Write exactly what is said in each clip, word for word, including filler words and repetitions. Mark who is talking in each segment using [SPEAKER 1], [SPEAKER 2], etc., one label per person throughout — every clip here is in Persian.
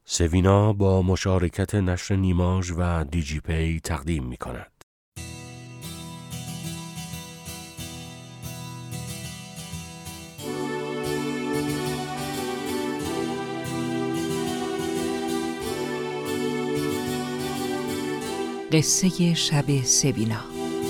[SPEAKER 1] سوینا با مشارکت نشر نیماژ و دیجی پی تقدیم می کند.
[SPEAKER 2] قصه شب سوینا.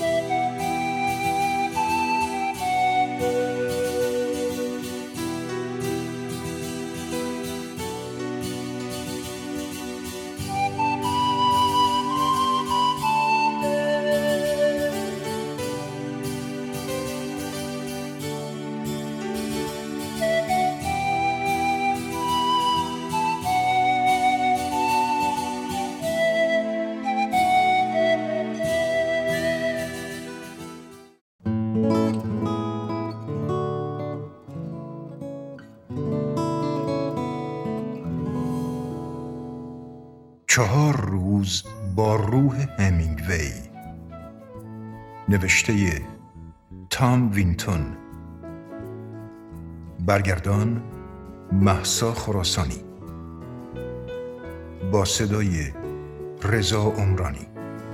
[SPEAKER 3] چهار روز با روح همینگوی، نوشته تام وینتون، برگردان مهسا خراسانی، با صدای رضا عمرانی.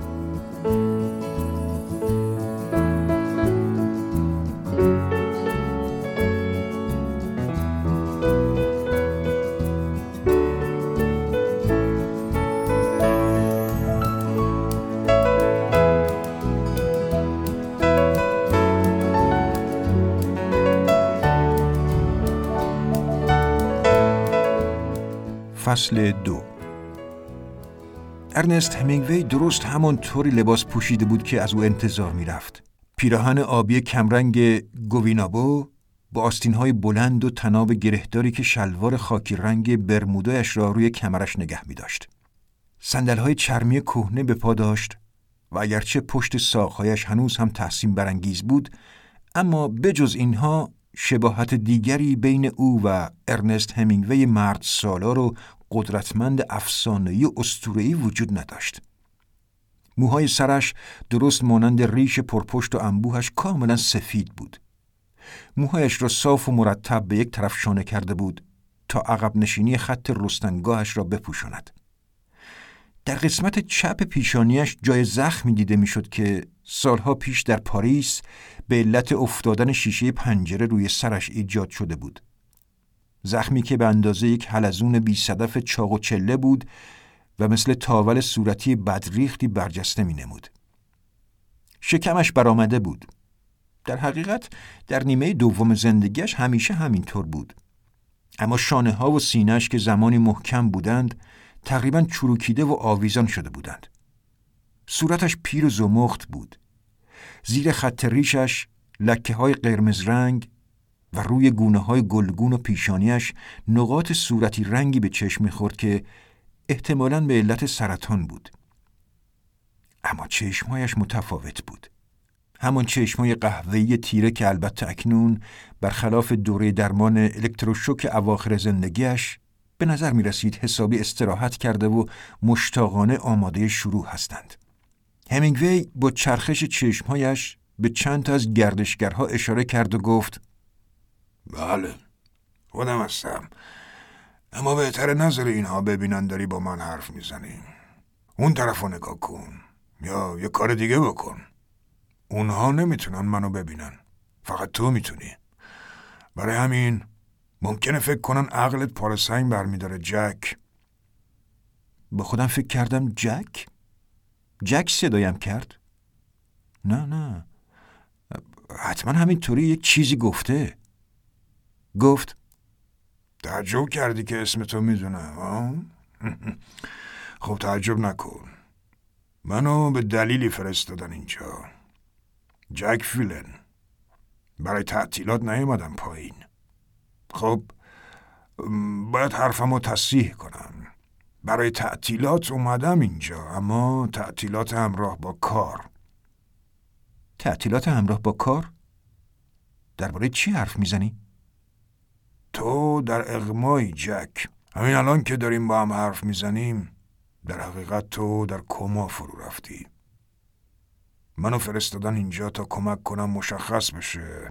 [SPEAKER 3] فصل دو. ارنست همینگوی درست همان طوری لباس پوشیده بود که از او انتظار می رفت. پیراهن آبی کمرنگ گوینابو با آستین‌های بلند و تناب گرهداری که شلوار خاکی رنگ برمودایش را روی کمرش نگه می داشت. صندل‌های چرمی کهنه به پا داشت و اگرچه پشت ساق‌هایش هنوز هم تحسین برانگیز بود، اما بجز اینها شباهت دیگری بین او و ارنست همینگوی مرد سالار و قدرتمند افسانه‌ای و اسطوره‌ای وجود نداشت. موهای سرش درست مانند ریش پرپشت و انبوهش کاملا سفید بود. موهایش را صاف و مرتب به یک طرف شانه کرده بود تا عقب نشینی خط رستنگاهش را بپوشاند. در قسمت چپ پیشانیش جای زخمی دیده میشد که سالها پیش در پاریس به علت افتادن شیشه پنجره روی سرش ایجاد شده بود. زخمی که به اندازه یک حلزون بی صدف چاق و چله بود و مثل تاول صورتی بدریختی برجسته می نمود. شکمش برآمده بود. در حقیقت در نیمه دوم زندگیش همیشه همینطور بود. اما شانه ها و سینه‌اش که زمانی محکم بودند تقریباً چروکیده و آویزان شده بودند. صورتش پیر و زمخت بود. زیر خط ریشش لکه های قرمز رنگ و روی گونه های گلگون و پیشانیش نقاط صورتی رنگی به چشم می‌خورد که احتمالاً به علت سرطان بود. اما چشمهایش متفاوت بود. همان چشمهای قهوه‌ای تیره که البته اکنون برخلاف دوره درمان الکتروشوک اواخر زندگیش به نظر می رسید حسابی استراحت کرده و مشتاقانه آماده شروع هستند. همینگوی با چرخش چشمهایش به چند تا از گردشگرها اشاره کرد و گفت:
[SPEAKER 4] بله، خودم هستم. اما بهتره نظر اینها ببینن داری با من حرف میزنی. اون طرف رو نگاه کن یا یه کار دیگه بکن. اونها نمیتونن منو ببینن، فقط تو میتونی. برای همین ممکنه فکر کنن عقلت پاره سنگ برمیداره جک.
[SPEAKER 3] با خودم فکر کردم جک؟ جک صدایم کرد؟ نه نه، حتما همینطوری یک چیزی گفته. گفت:
[SPEAKER 4] تعجب کردی که اسم تو میدونم؟ خب تعجب نکن. منو به دلیلی فرستادن اینجا. جک فیلن. برای تعطیلات نیومدم پایین. خب باید حرفمو تصحیح کنم. برای تعطیلات اومدم اینجا، اما تعطیلات همراه با کار.
[SPEAKER 3] تعطیلات همراه با کار؟ درباره چی حرف میزنی؟
[SPEAKER 4] تو در اغمایی جک. همین الان که داریم با هم حرف میزنیم در حقیقت تو در کما فرو رفتی. منو فرستادن اینجا تا کمک کنم مشخص بشه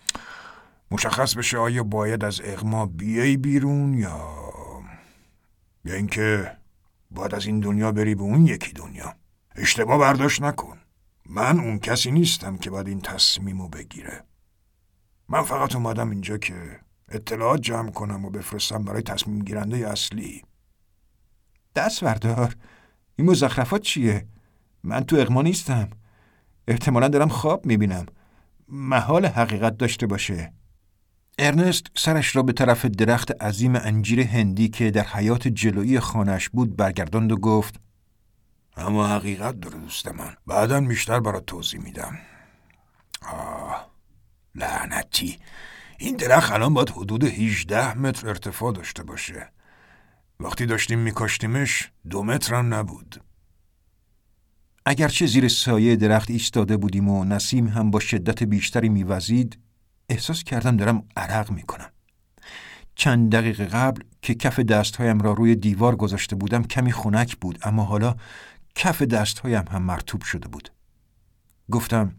[SPEAKER 4] مشخص بشه آیا باید از اغما بیای بیرون یا یا اینکه باید از این دنیا بری به اون یکی دنیا. اشتباه برداشت نکن. من اون کسی نیستم که باید این تصمیمو بگیره. من فقط اومدم اینجا که اطلاعات جمع کنم و بفرستم برای تصمیم گیرنده اصلی.
[SPEAKER 3] دست بردار. این مزخرفات چیه؟ من تو اغما نیستم. احتمالاً دارم خواب میبینم. محال حقیقت داشته باشه. ارنست سرش را به طرف درخت عظیم انجیر هندی که در حیاط جلویی خانه‌اش بود برگرداند و گفت:
[SPEAKER 4] اما حقیقت داره دوست من. بعداً بیشتر برات توضیح میدم. آه لعنتی. این درخت الان باید حدود هجده متر ارتفاع داشته باشه. وقتی داشتیم میکاشتیمش دو متر هم نبود.
[SPEAKER 3] اگرچه زیر سایه درخت ایستاده بودیم و نسیم هم با شدت بیشتری میوزید، احساس کردم دارم عرق میکنم. چند دقیقه قبل که کف دستهایم را روی دیوار گذاشته بودم کمی خنک بود، اما حالا کف دستهایم هم مرطوب شده بود. گفتم: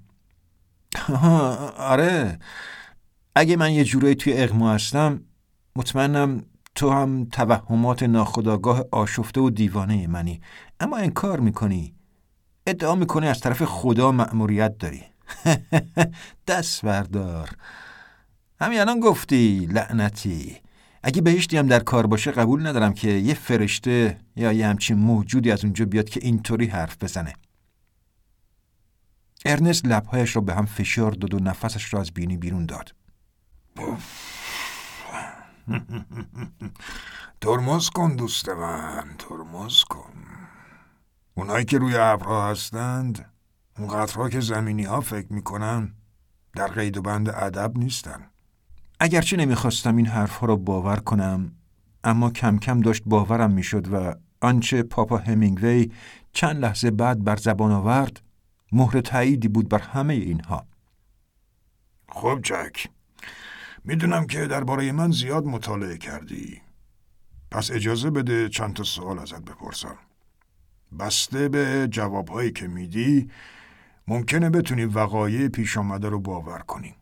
[SPEAKER 3] آره، اگه من یه جورایی توی اغما هستم، مطمئنم تو هم توهمات ناخودآگاه آشفته و دیوانه منی، اما انکار میکنی. ادعا میکنی از طرف خدا مأموریت داری. دست بردار. همین الان گفتی لعنتی. اگه بهشتی هم در کار باشه قبول ندارم که یه فرشته یا یه همچین موجودی از اونجا بیاد که اینطوری حرف بزنه. ارنست لبهایش را به هم فشار داد و نفسش را از بینی بیرون داد.
[SPEAKER 4] ترمز کن دوست من، ترمز کن. اونایی که روی ابرها هستند، اون قطرها که زمینی ها فکر میکنن، در قید و بند ادب نیستن.
[SPEAKER 3] اگرچه نمیخواستم این حرفها را باور کنم، اما کم کم داشت باورم میشد و آنچه پاپا همینگوی چند لحظه بعد بر زبان آورد مهر تاییدی بود بر همه اینها.
[SPEAKER 4] خب جک، میدونم که درباره من زیاد مطالعه کردی، پس اجازه بده چند تا سوال ازت بپرسم. بسته به جوابهایی که میدی ممکنه بتونی وقایع پیش آمده رو باور کنی.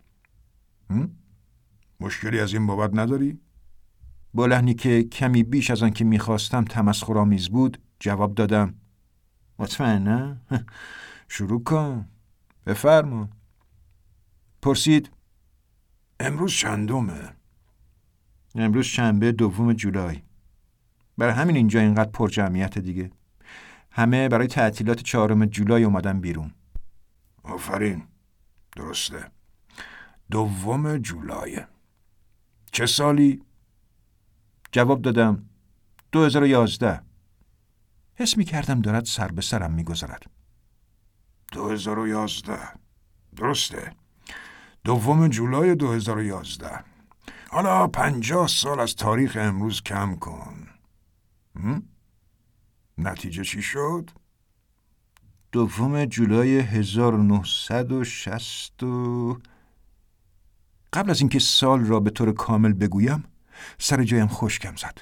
[SPEAKER 4] مشکلی از این بابت نداری؟
[SPEAKER 3] با لحنی که کمی بیش از آن که میخواستم تمسخرآمیز بود جواب دادم: مطمئنه؟ شروع کن، بفرما. پرسید:
[SPEAKER 4] امروز چندمه؟
[SPEAKER 3] امروز شنبه دوم جولای. برای همین اینجا اینقدر پر جمعیت دیگه. همه برای تعطیلات چهارم جولای اومدن بیرون.
[SPEAKER 4] آفرین، درسته. دوم جولای. چه سالی؟
[SPEAKER 3] جواب دادم: دو هزار و یازده. حس می کردم دارد سر به سرم می گذارد.
[SPEAKER 4] دو هزار و یازده. درسته. دوم جولای دو هزار و یازده. حالا پنجاه سال از تاریخ امروز کم کن. هم؟ نتیجه چی شد؟
[SPEAKER 3] دوم جولای هزار و نهصد و شصت و... قبل از اینکه سال را به طور کامل بگویم سر جایم خشکم زد.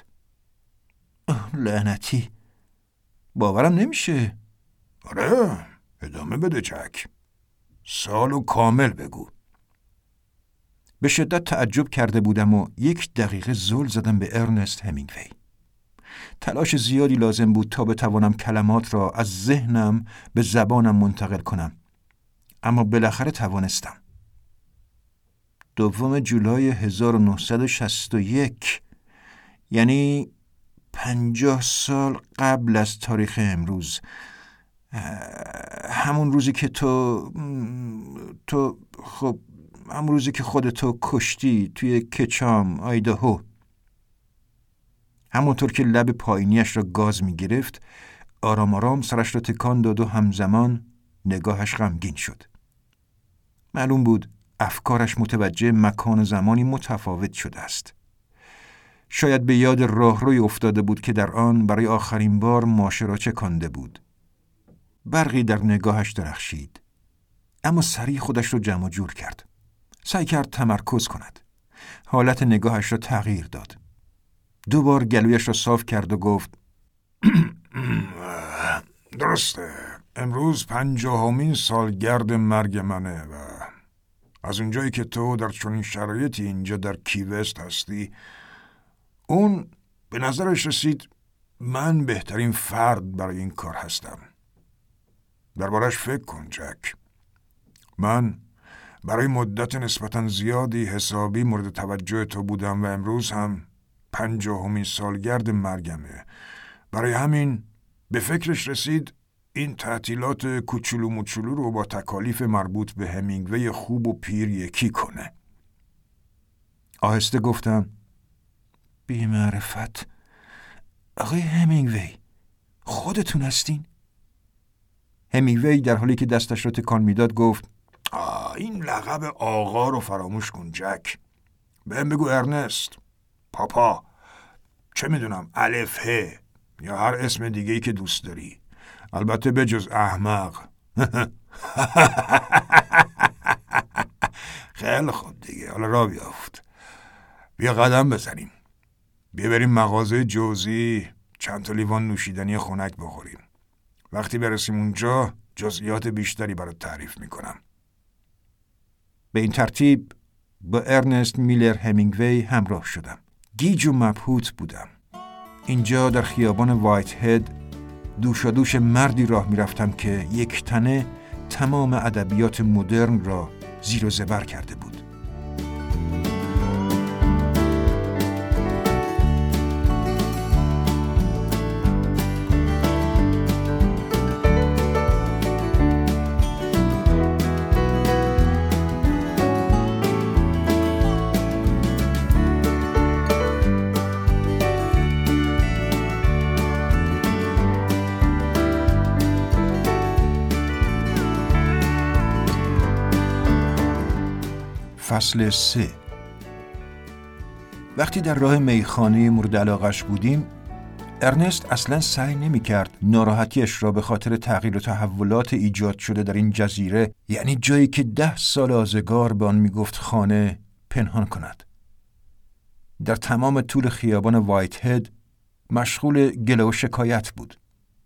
[SPEAKER 3] لعنتی، باورم نمیشه.
[SPEAKER 4] آره، ادامه بده جک. سالو کامل بگو.
[SPEAKER 3] به شدت تعجب کرده بودم و یک دقیقه زل زدم به ارنست همینگوی. تلاش زیادی لازم بود تا بتوانم کلمات را از ذهنم به زبانم منتقل کنم، اما بالاخره توانستم. دوم جولای هزار و نهصد و شصت و یک، یعنی پنجاه سال قبل از تاریخ امروز. همون روزی که تو تو خب همون روزی که خودتو کشتی توی کچام آیداهو. همونطور که لب پایینیش را گاز می گرفت آرام آرام سرش را تکان داد و همزمان نگاهش غمگین شد. معلوم بود افکارش متوجه مکان و زمانی متفاوت شده است. شاید به یاد راهروی افتاده بود که در آن برای آخرین بار ماشه را چکانده بود. برقی در نگاهش درخشید، اما سریع خودش را جمع جور کرد. سعی کرد تمرکز کند. حالت نگاهش را تغییر داد. دوبار گلویش را صاف کرد و گفت:
[SPEAKER 4] درسته، امروز پنجاهمین سالگرد مرگ منه و از اونجایی که تو در چنین شرایطی اینجا در کی وست هستی، اون به نظرش رسید من بهترین فرد برای این کار هستم. دربارش فکر کن جک. من برای مدت نسبتاً زیادی حسابی مورد توجه تو بودم و امروز هم پنجاهمین سالگرد مرگمه. برای همین به فکرش رسید این تعطیلات کوچولو موچولو رو با تکالیف مربوط به همینگوی خوب و پیر یکی کنه.
[SPEAKER 3] آهسته گفتم بی معرفت. آقای همینگوی خودتون هستین؟ همینگوی در حالی که دستش رو تکان میداد گفت
[SPEAKER 4] آه این لقب آقا رو فراموش کن جک. بهم بگو ارنست، پاپا، چه میدونم الف ه یا هر اسم دیگه‌ای که دوست داری. البته به جز احمق. خیلی خوب دیگه، حالا راه بیافت. بیا قدم بزنیم. بیا بریم مغازه جوزی چند تا لیوان نوشیدنی خنک بخوریم. وقتی برسیم اونجا جزئیات بیشتری برات تعریف میکنم.
[SPEAKER 3] به این ترتیب با ارنست میلر همینگوی همراه شدم. گیج و مبهوت بودم. اینجا در خیابان وایت هد دوشادوش مردی راه میرفتم که یک تنه تمام ادبیات مدرن را زیر و زبر کرده بود. فصل سه. وقتی در راه میخانه مورد علاقش بودیم، ارنست اصلا سعی نمی کرد ناراحتیش را به خاطر تغییر و تحولات ایجاد شده در این جزیره، یعنی جایی که ده سال آزگار به آن می گفت خانه، پنهان کند. در تمام طول خیابان وایت هد مشغول گله و شکایت بود.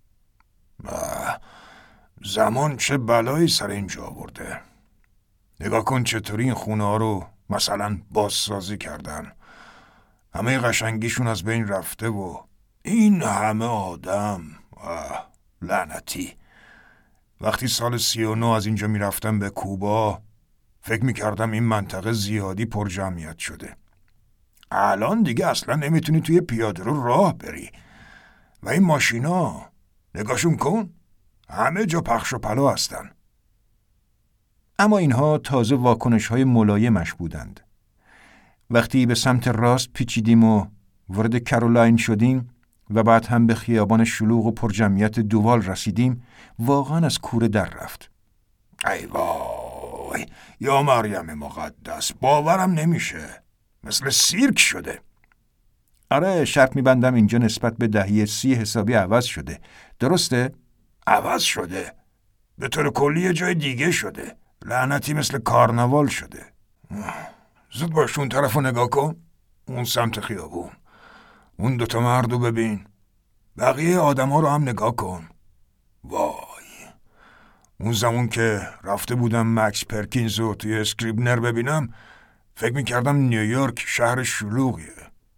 [SPEAKER 4] زمان چه بلایی سر اینجا آورده. نگاه کن چطوری این خونه ها رو مثلا بازسازی کردن. همه قشنگیشون از بین رفته و این همه آدم. لعنتی. وقتی سال سی و نه از اینجا می رفتم به کوبا فکر می کردم این منطقه زیادی پر جمعیت شده. الان دیگه اصلا نمیتونی توی پیاده رو راه بری. و این ماشینا نگاهشون کن، همه جا پخش و پلا هستن.
[SPEAKER 3] اما اینها تازه واکنش‌های ملایمش بودند. وقتی به سمت راست پیچیدیم و وارد کارولاین شدیم و بعد هم به خیابان شلوغ و پرجمعیت دوال رسیدیم، واقعا از کوره در رفت.
[SPEAKER 4] ای وای، یا مریم مقدس، باورم نمیشه. مثل سیرک شده.
[SPEAKER 3] آره، شرط میبندم اینجا نسبت به دهه سی حسابی عوض شده. درسته؟
[SPEAKER 4] عوض شده. به طور کلی یه جای دیگه شده. لعنتی مثل کارناوال شده. زود باش اون طرف رو نگاه کن. اون سمت خیابون. اون دوتا مردو ببین. بقیه آدم ها رو هم نگاه کن. وای، اون زمان که رفته بودم مکس پرکینز رو توی اسکریبنر ببینم فکر میکردم نیویورک شهر شلوغیه.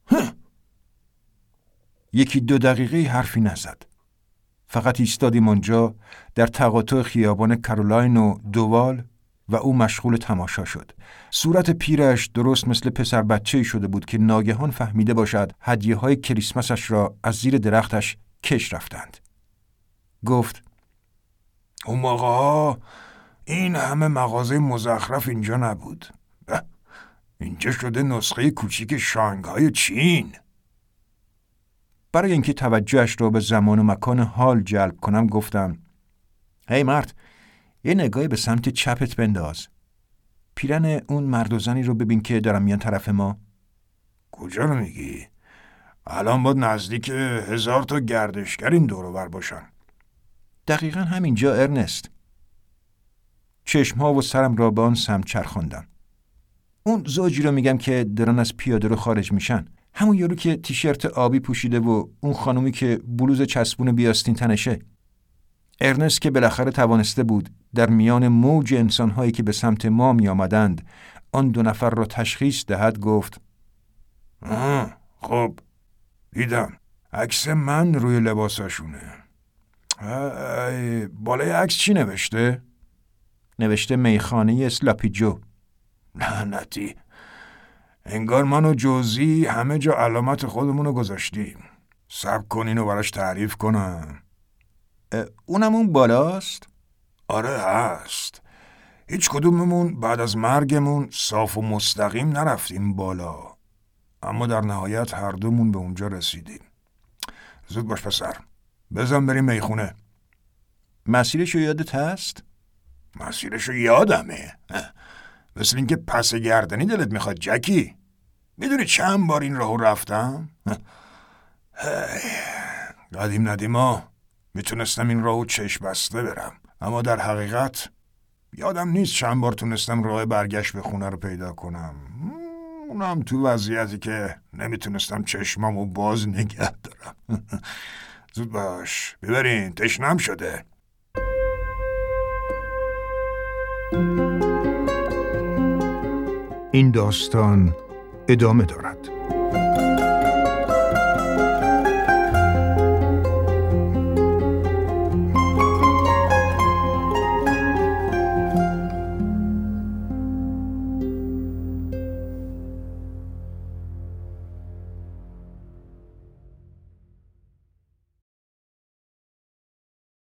[SPEAKER 3] یکی دو دقیقه حرفی نزد. فقط ایستادیم آنجا در تقاطع خیابان کارولاین و دوال و او مشغول تماشا شد. صورت پیرش درست مثل پسر بچه‌ای شده بود که ناگهان فهمیده باشد هدیه‌های کریسمسش را از زیر درختش کش رفتند. گفت:
[SPEAKER 4] اون موقع ها این همه مغازه مزخرف اینجا نبود. اینجا شده نسخه کوچیک شانگهای چین.
[SPEAKER 3] برای اینکه توجهش را به زمان و مکان حال جلب کنم گفتم: هی مرد، یه نگاهی به سمت چپت بنداز. پیرن اون مرد و زنی رو ببین که دارن میان طرف ما.
[SPEAKER 4] کجا رو میگی؟ الان باید نزدیک هزار تا گردشگر این دور و بر باشن.
[SPEAKER 3] دقیقاً همینجا ارنست. چشمها و سرم را به آن سمت چرخاندم. اون زوجی رو میگم که دارن از پیاده رو خارج میشن. همون یارو که تیشرت آبی پوشیده و اون خانومی که بلوز چسبون بیاستین تنشه. ارنست که بالاخره توانسته بود در میان موج انسانهایی که به سمت ما می آمدند آن دو نفر را تشخیص دهد گفت:
[SPEAKER 4] آه، خب دیدم. عکس من روی لباساشونه. بالای عکس چی نوشته؟
[SPEAKER 3] نوشته میخانه اسلاپی جو.
[SPEAKER 4] لعنتی، انگار من و جوزی همه جا علامت خودمونو گذاشتیم. صبر کن اینو براش تعریف کنم.
[SPEAKER 3] اونم اون بالاست؟
[SPEAKER 4] آره هست. هیچ کدوممون بعد از مرگمون صاف و مستقیم نرفتیم بالا، اما در نهایت هر دومون به اونجا رسیدیم. زود باش پسر، بزن بریم میخونه.
[SPEAKER 3] مسیرشو یادت هست؟
[SPEAKER 4] مسیرشو یادمه، مثل این که پس گردنی دلت میخواد جکی. میدونی چند بار این راهو رفتم؟ قدیم ندیما میتونستم این راهو چشم بسته برم، اما در حقیقت یادم نیست چند بار تونستم راه برگشت به خونه رو پیدا کنم. اونم تو وضعیتی که نمیتونستم چشمامو باز نگه دارم. زود باش ببرین، تشنم شده.
[SPEAKER 3] این داستان ادامه دارد.